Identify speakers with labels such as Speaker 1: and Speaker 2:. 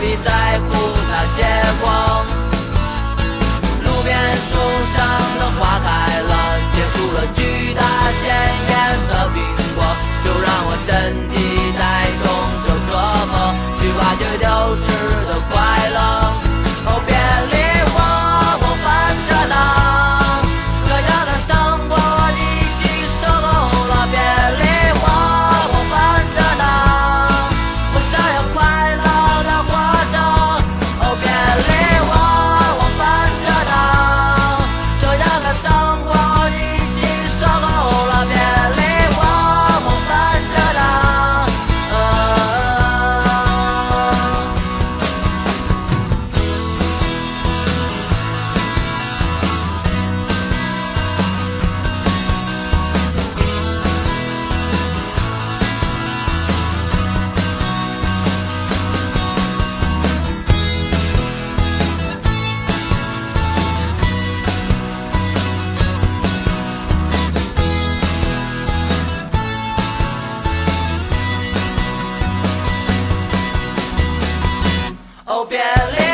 Speaker 1: 必在乎那结果。路边树上的花开了，结出了巨大鲜艳的苹果，就让我身体带动着胳膊，去挖掘丢失的快乐。哦，别理我烦着呢，这样的生活我已经受够了。别理我烦着呢，我想要快乐的活着。哦，别理我烦着呢，这样的生活我已经受够了。别理我烦着呢。哦，别理